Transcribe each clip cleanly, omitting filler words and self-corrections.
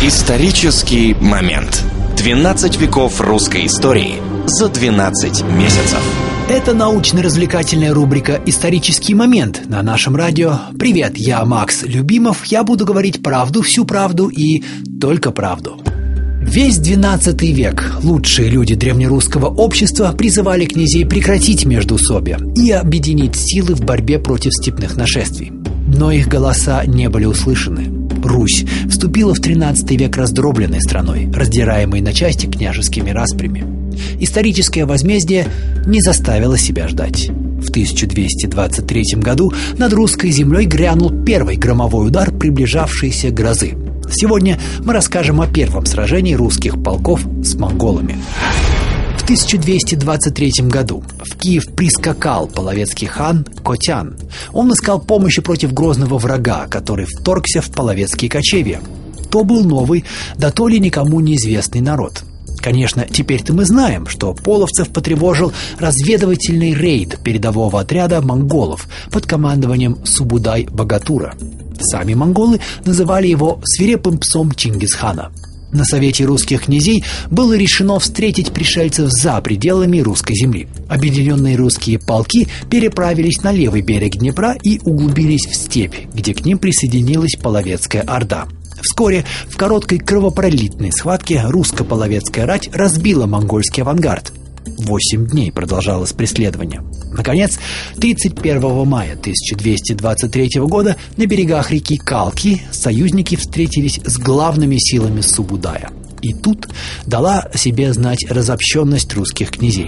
Исторический момент. 12 веков русской истории за 12 месяцев. Это научно-развлекательная рубрика «Исторический момент» на нашем радио. Привет, я Макс Любимов. Я буду говорить правду, всю правду и только правду. Весь XII век лучшие люди древнерусского общества призывали князей прекратить междоусобие и объединить силы в борьбе против степных нашествий. Но их голоса не были услышаны. Русь вступила в XIII век раздробленной страной, раздираемой на части княжескими распрями. Историческое возмездие не заставило себя ждать. В 1223 году над русской землей грянул первый громовой удар приближавшейся грозы. Сегодня мы расскажем о первом сражении русских полков с монголами. В 1223 году в Киев прискакал половецкий хан Котян. Он искал помощи против грозного врага, который вторгся в половецкие кочевья. То был новый, да то ли никому неизвестный народ. Конечно, теперь-то мы знаем, что половцев потревожил разведывательный рейд передового отряда монголов под командованием Субудай-Богатура. Сами монголы называли его свирепым псом Чингисхана. На совете русских князей было решено встретить пришельцев за пределами русской земли. Объединенные русские полки переправились на левый берег Днепра и углубились в степь, где к ним присоединилась половецкая орда. Вскоре в короткой кровопролитной схватке русско-половецкая рать разбила монгольский авангард. 8 дней продолжалось преследование. Наконец, 31 мая 1223 года на берегах реки Калки союзники встретились с главными силами Субудая. И тут дала о себе знать разобщенность русских князей.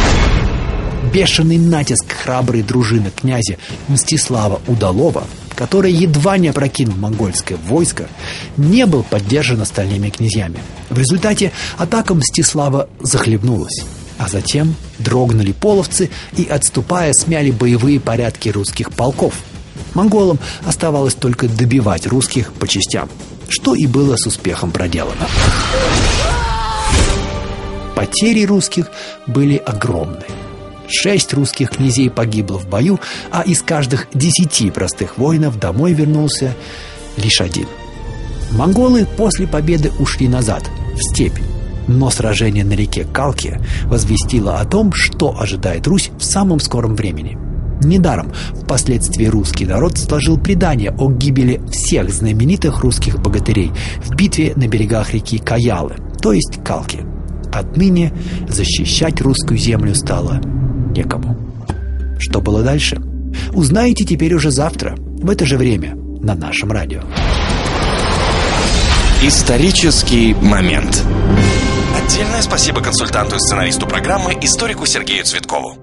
Бешеный натиск храброй дружины князя Мстислава Удалова, который едва не опрокинул монгольское войско, не был поддержан остальными князьями. В результате атака Мстислава захлебнулась. А затем дрогнули половцы и, отступая, смяли боевые порядки русских полков. Монголам оставалось только добивать русских по частям, что и было с успехом проделано. Потери русских были огромны. 6 русских князей погибло в бою, а из каждых 10 простых воинов домой вернулся лишь 1. Монголы после победы ушли назад, в степь. Но сражение на реке Калки возвестило о том, что ожидает Русь в самом скором времени. Недаром впоследствии русский народ сложил предание о гибели всех знаменитых русских богатырей в битве на берегах реки Каялы, то есть Калки. Отныне защищать русскую землю стало некому. Что было дальше? Узнаете теперь уже завтра, в это же время, на нашем радио. Исторический момент. Отдельное спасибо консультанту и сценаристу программы, историку Сергею Цветкову.